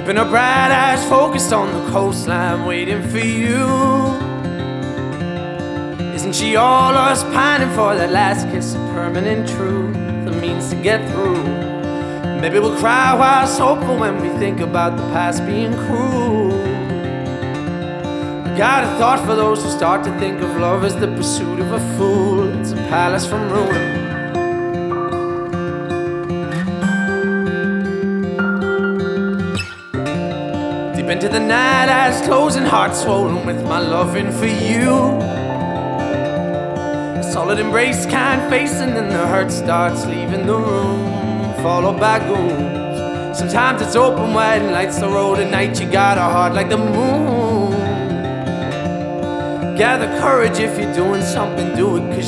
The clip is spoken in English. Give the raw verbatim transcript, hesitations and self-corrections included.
keeping her bright eyes focused on the coastline, waiting for you. Isn't she all us pining for that last kiss of permanent truth, the means to get through? Maybe we'll cry while it's hopeful when we think about the past being cruel. I got a thought for those who start to think of love as the pursuit of a fool. It's a palace from ruin. Deep into the night, eyes closing, heart swollen with my loving for you. A solid embrace, kind face, and then the hurt starts leaving the room, followed by goons. Sometimes it's open wide and lights the road at night. You got a heart like the moon. Gather courage if you're doing something, do it, 'cause